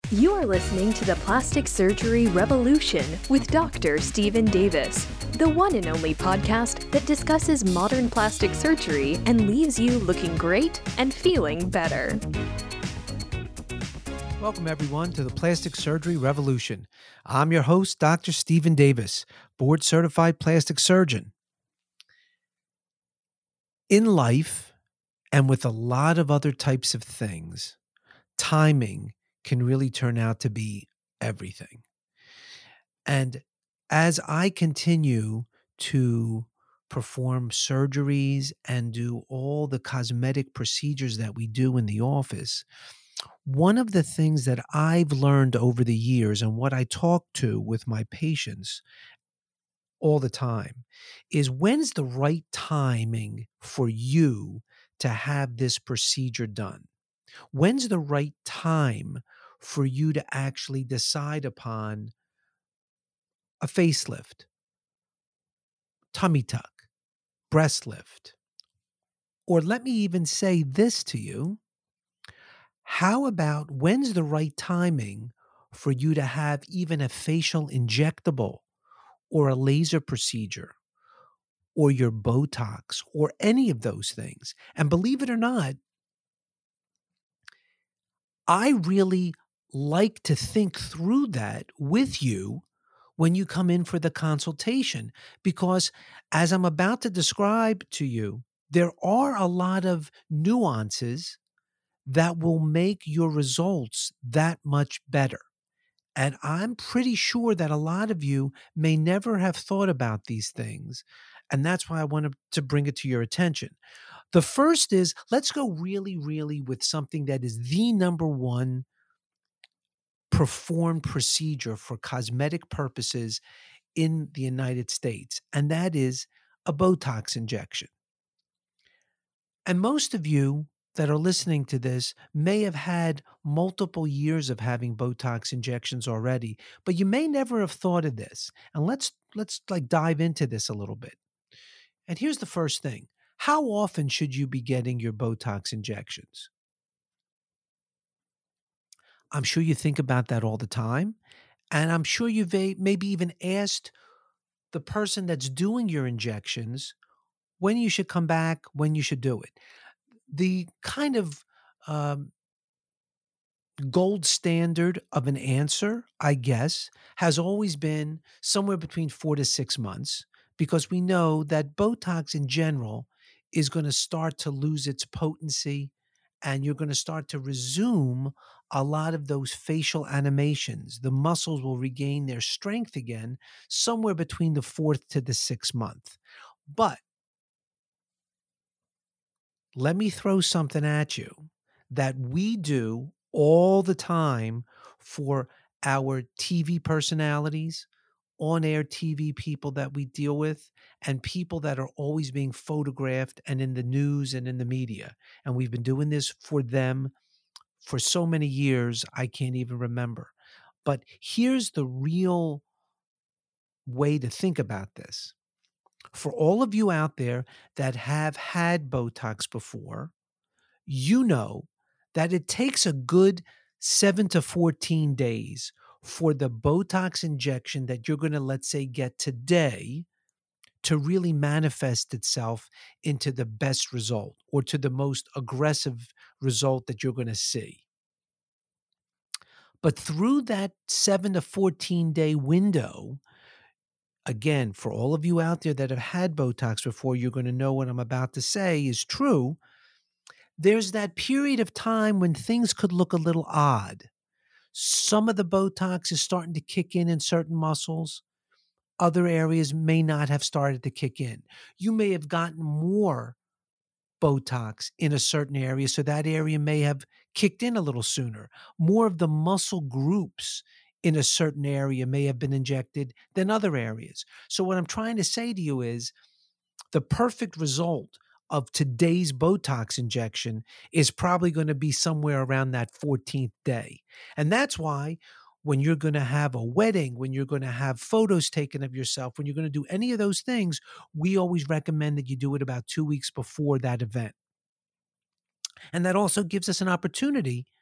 You are listening to the Plastic Surgery Revolution with Dr. Stephen Davis, the one and only podcast that discusses modern plastic surgery and leaves you looking great and feeling better. Welcome, everyone, to the Plastic Surgery Revolution. I'm your host, Dr. Stephen Davis, board-certified plastic surgeon. In life, and with a lot of other types of things, timing can really turn out to be everything. And as I continue to perform surgeries and do all the cosmetic procedures that we do in the office, one of the things that I've learned over the years and what I talk to with my patients all the time is when's the right timing for you to have this procedure done? When's the right time for you to actually decide upon a facelift, tummy tuck, breast lift? Or let me even say this to you. How about when's the right timing for you to have even a facial injectable or a laser procedure or your Botox or any of those things? And believe it or not, I really like to think through that with you when you come in for the consultation, because as I'm about to describe to you, there are a lot of nuances that will make your results that much better. And I'm pretty sure that a lot of you may never have thought about these things. And that's why I wanted to bring it to your attention. The first is, let's go really with something that is the number one performed procedure for cosmetic purposes in the United States, and that is a Botox injection. And most of you that are listening to this may have had multiple years of having Botox injections already, but you may never have thought of this. And let's dive into this a little bit. And here's the first thing. How often should you be getting your Botox injections? I'm sure you think about that all the time. And I'm sure you've maybe even asked the person that's doing your injections when you should come back, when you should do it. The kind of gold standard of an answer, I guess, has always been somewhere between 4 to 6 months, because we know that Botox in general is going to start to lose its potency, and you're going to start to resume a lot of those facial animations. The muscles will regain their strength again somewhere between the 4th to the 6th month. But let me throw something at you that we do all the time for our TV personalities, on-air TV people that we deal with, and people that are always being photographed and in the news and in the media. And we've been doing this for them for so many years, I can't even remember. But here's the real way to think about this. For all of you out there that have had Botox before, you know that it takes a good 7 to 14 days for the Botox injection that you're going to, let's say, get today to really manifest itself into the best result or to the most aggressive result that you're going to see. But through that 7 to 14 day window, again, for all of you out there that have had Botox before, you're going to know what I'm about to say is true. There's that period of time when things could look a little odd. Some of the Botox is starting to kick in certain muscles. Other areas may not have started to kick in. You may have gotten more Botox in a certain area, so that area may have kicked in a little sooner. More of the muscle groups in a certain area may have been injected than other areas. So what I'm trying to say to you is the perfect result of today's Botox injection is probably going to be somewhere around that 14th day. And that's why when you're going to have a wedding, when you're going to have photos taken of yourself, when you're going to do any of those things, we always recommend that you do it about 2 weeks before that event. And that also gives us an opportunity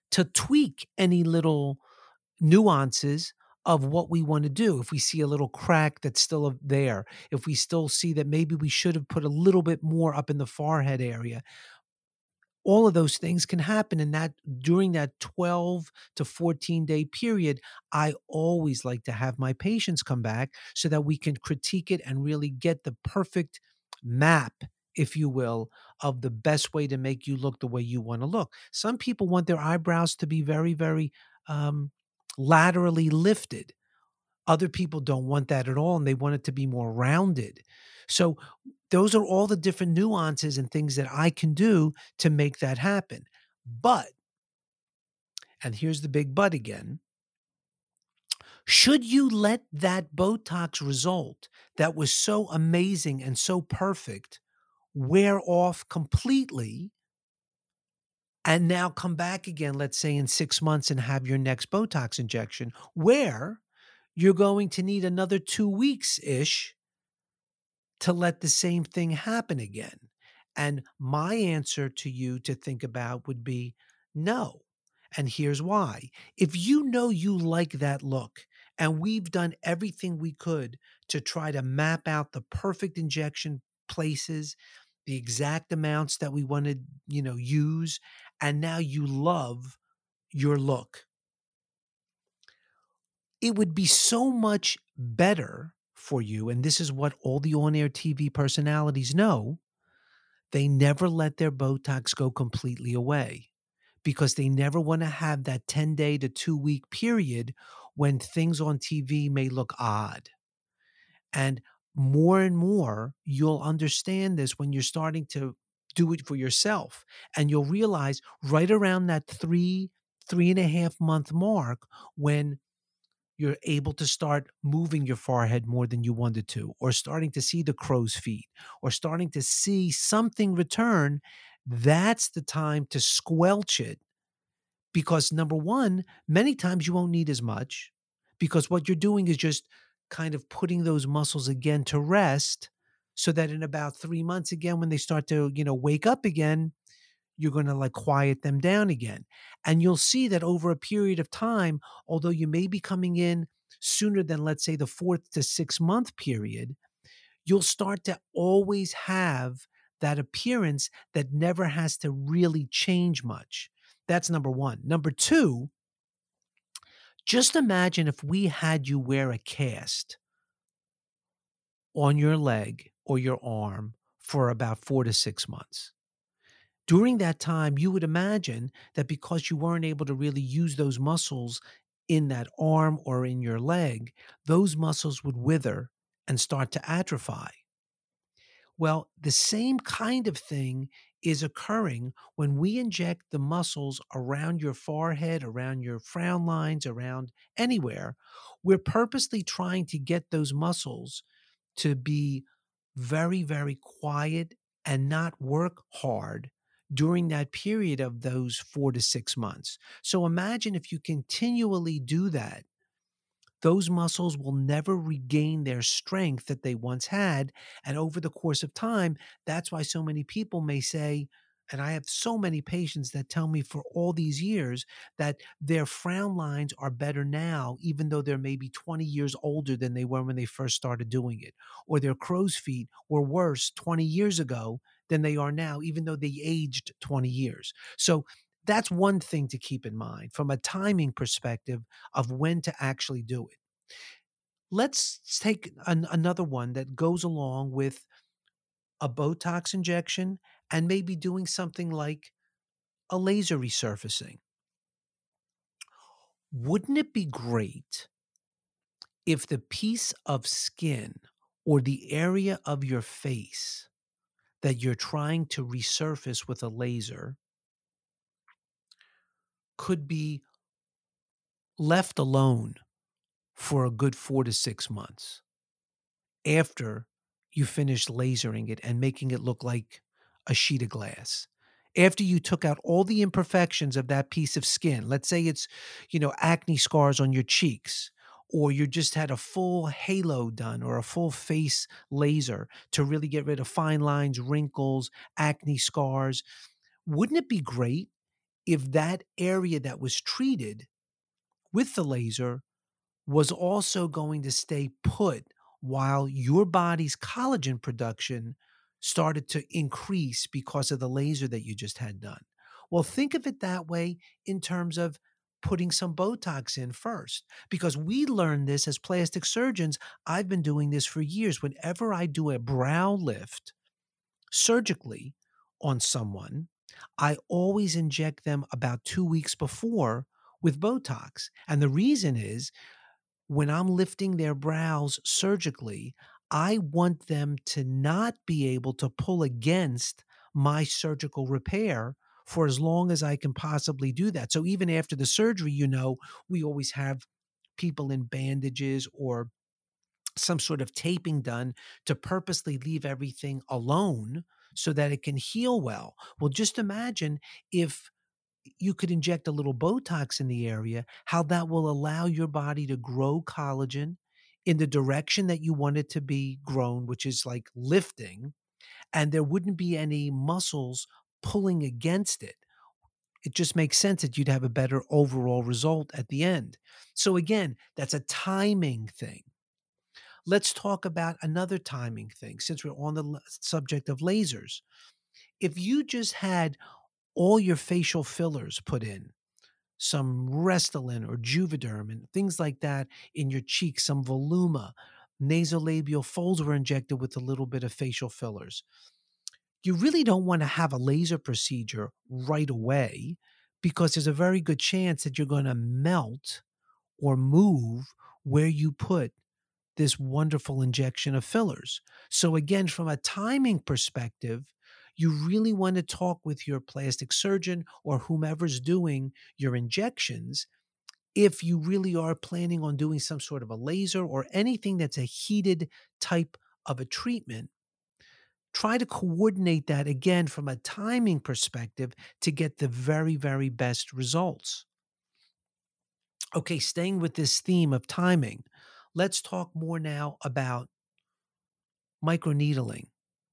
to tweak any little nuances of what we want to do. If we see a little crack that's still there, if we still see that maybe we should have put a little bit more up in the forehead area, all of those things can happen. And that during that 12 to 14-day period, I always like to have my patients come back so that we can critique it and really get the perfect map, if you will, of the best way to make you look the way you want to look. Some people want their eyebrows to be very, very laterally lifted. Other people don't want that at all, and they want it to be more rounded. So those are all the different nuances and things that I can do to make that happen. But, and here's the big but again, should you let that Botox result that was so amazing and so perfect wear off completely and now come back again, let's say in 6 months, and have your next Botox injection, where you're going to need another 2 weeks-ish to let the same thing happen again? And my answer to you to think about would be no. And here's why. If you know you like that look, and we've done everything we could to try to map out the perfect injection places, the exact amounts that we want to, use, and now you love your look, it would be so much better for you. And this is what all the on-air TV personalities know. They never let their Botox go completely away because they never want to have that 10-day to 2-week period when things on TV may look odd. And more, you'll understand this when you're starting to do it for yourself. And you'll realize right around that 3.5 month mark, when you're able to start moving your forehead more than you wanted to, or starting to see the crow's feet, or starting to see something return, that's the time to squelch it. Because number one, many times you won't need as much, because what you're doing is just kind of putting those muscles again to rest, so that in about 3 months again, when they start to, wake up again, you're going to like quiet them down again. And you'll see that over a period of time, although you may be coming in sooner than, let's say, the 4th to 6th month period, you'll start to always have that appearance that never has to really change much. That's number one. Number two, just imagine if we had you wear a cast on your leg or your arm for about 4 to 6 months. During that time, you would imagine that because you weren't able to really use those muscles in that arm or in your leg, those muscles would wither and start to atrophy. Well, the same kind of thing is occurring when we inject the muscles around your forehead, around your frown lines, around anywhere. We're purposely trying to get those muscles to be very, very quiet and not work hard during that period of those 4 to 6 months. So imagine if you continually do that, those muscles will never regain their strength that they once had. And over the course of time, that's why so many people may say, and I have so many patients that tell me for all these years that their frown lines are better now, even though they're maybe 20 years older than they were when they first started doing it. Or their crow's feet were worse 20 years ago than they are now, even though they aged 20 years. So that's one thing to keep in mind from a timing perspective of when to actually do it. Let's take another one that goes along with a Botox injection and maybe doing something like a laser resurfacing. Wouldn't it be great if the piece of skin or the area of your face that you're trying to resurface with a laser could be left alone for a good 4 to 6 months after you finish lasering it and making it look like a sheet of glass? After you took out all the imperfections of that piece of skin, let's say it's, acne scars on your cheeks, or you just had a full halo done or a full face laser to really get rid of fine lines, wrinkles, acne scars. Wouldn't it be great if that area that was treated with the laser was also going to stay put while your body's collagen production started to increase because of the laser that you just had done. Well, think of it that way in terms of putting some Botox in first, because we learned this as plastic surgeons. I've been doing this for years. Whenever I do a brow lift surgically on someone, I always inject them about 2 weeks before with Botox. And the reason is when I'm lifting their brows surgically, I want them to not be able to pull against my surgical repair for as long as I can possibly do that. So even after the surgery, we always have people in bandages or some sort of taping done to purposely leave everything alone so that it can heal well. Well, just imagine if you could inject a little Botox in the area, how that will allow your body to grow collagen in the direction that you want it to be grown, which is like lifting, and there wouldn't be any muscles pulling against it. It just makes sense that you'd have a better overall result at the end. So, again, that's a timing thing. Let's talk about another timing thing since we're on the subject of lasers. If you just had all your facial fillers put in, some Restylane or Juvederm and things like that in your cheeks, some Voluma, nasolabial folds were injected with a little bit of facial fillers. You really don't want to have a laser procedure right away because there's a very good chance that you're going to melt or move where you put this wonderful injection of fillers. So again, from a timing perspective, you really want to talk with your plastic surgeon or whomever's doing your injections if you really are planning on doing some sort of a laser or anything that's a heated type of a treatment. Try to coordinate that again from a timing perspective to get the very, very best results. Okay, staying with this theme of timing, let's talk more now about microneedling.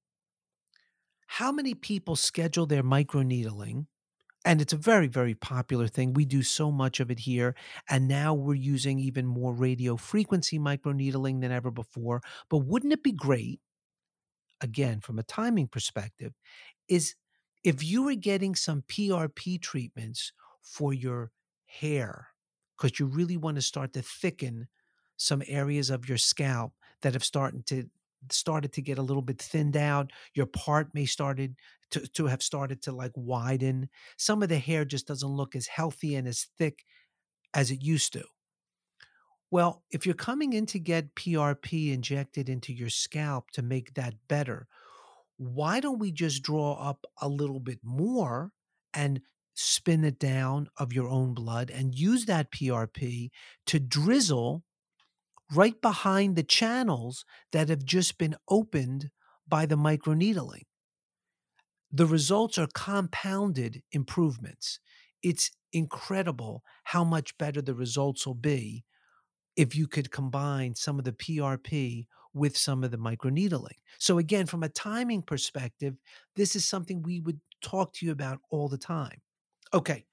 How many people schedule their microneedling? And it's a very, very popular thing. We do so much of it here. And now we're using even more radio frequency microneedling than ever before. But wouldn't it be great, again, from a timing perspective, is if you were getting some PRP treatments for your hair, because you really want to start to thicken some areas of your scalp that have started to get a little bit thinned out. Your part may started to have started to like widen. Some of the hair just doesn't look as healthy and as thick as it used to. Well, if you're coming in to get PRP injected into your scalp to make that better, why don't we just draw up a little bit more and spin it down of your own blood and use that PRP to drizzle right behind the channels that have just been opened by the microneedling? The results are compounded improvements. It's incredible how much better the results will be if you could combine some of the PRP with some of the microneedling. So again, from a timing perspective, this is something we would talk to you about all the time. Okay,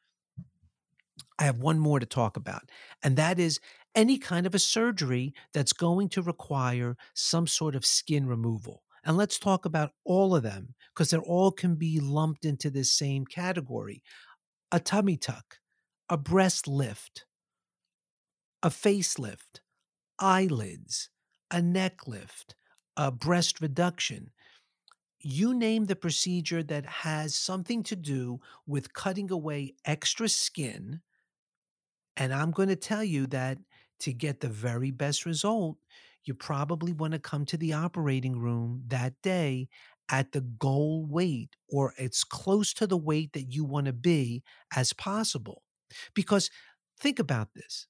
I have one more to talk about, and that is any kind of a surgery that's going to require some sort of skin removal. And let's talk about all of them because they all can be lumped into this same category. A tummy tuck, a breast lift, a facelift, eyelids, a neck lift, a breast reduction. You name the procedure that has something to do with cutting away extra skin. And I'm going to tell you that to get the very best result, you probably want to come to the operating room that day at the goal weight or as close to the weight that you want to be as possible. Because think about this.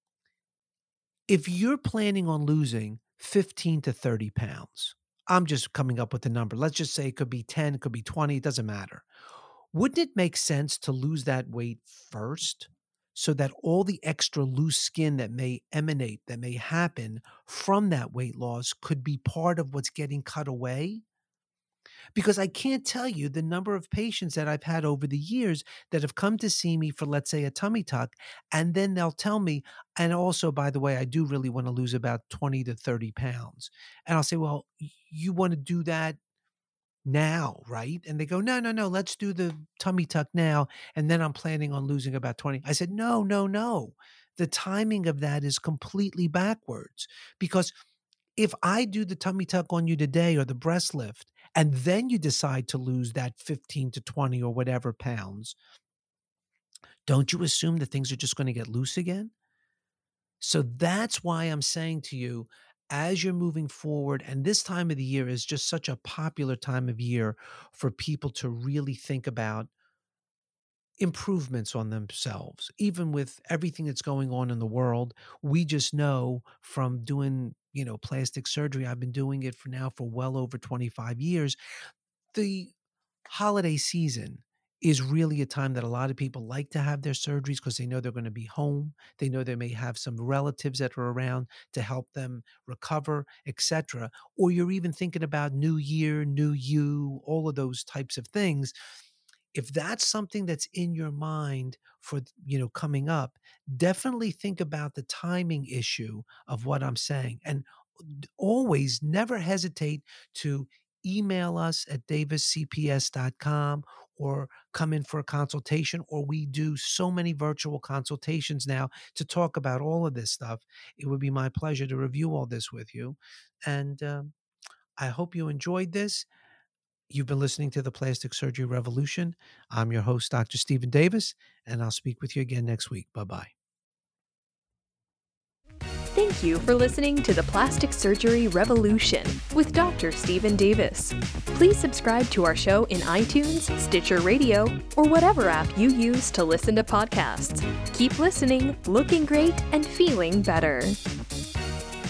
If you're planning on losing 15 to 30 pounds, I'm just coming up with a number. Let's just say it could be 10, it could be 20, it doesn't matter. Wouldn't it make sense to lose that weight first so that all the extra loose skin that may emanate, that may happen from that weight loss could be part of what's getting cut away? because I can't tell you the number of patients that I've had over the years that have come to see me for, let's say, a tummy tuck, and then they'll tell me, and also, by the way, I do really want to lose about 20 to 30 pounds. And I'll say, well, you want to do that now, right? And they go, no, let's do the tummy tuck now. And then I'm planning on losing about 20. I said, no. The timing of that is completely backwards, because if I do the tummy tuck on you today or the breast lift, and then you decide to lose that 15 to 20 or whatever pounds, don't you assume that things are just going to get loose again? So that's why I'm saying to you, as you're moving forward, and this time of the year is just such a popular time of year for people to really think about improvements on themselves, even with everything that's going on in the world. We just know from doing, plastic surgery, I've been doing it for well over 25 years. The holiday season is really a time that a lot of people like to have their surgeries because they know they're going to be home. They know they may have some relatives that are around to help them recover, etc. Or you're even thinking about New Year, New You, all of those types of things. If that's something that's in your mind for, coming up, definitely think about the timing issue of what I'm saying. And always never hesitate to email us at daviscps.com or come in for a consultation, or we do so many virtual consultations now to talk about all of this stuff. It would be my pleasure to review all this with you. And I hope you enjoyed this. You've been listening to the Plastic Surgery Revolution. I'm your host, Dr. Stephen Davis, and I'll speak with you again next week. Bye-bye. Thank you for listening to the Plastic Surgery Revolution with Dr. Stephen Davis. Please subscribe to our show in iTunes, Stitcher Radio, or whatever app you use to listen to podcasts. Keep listening, looking great, and feeling better.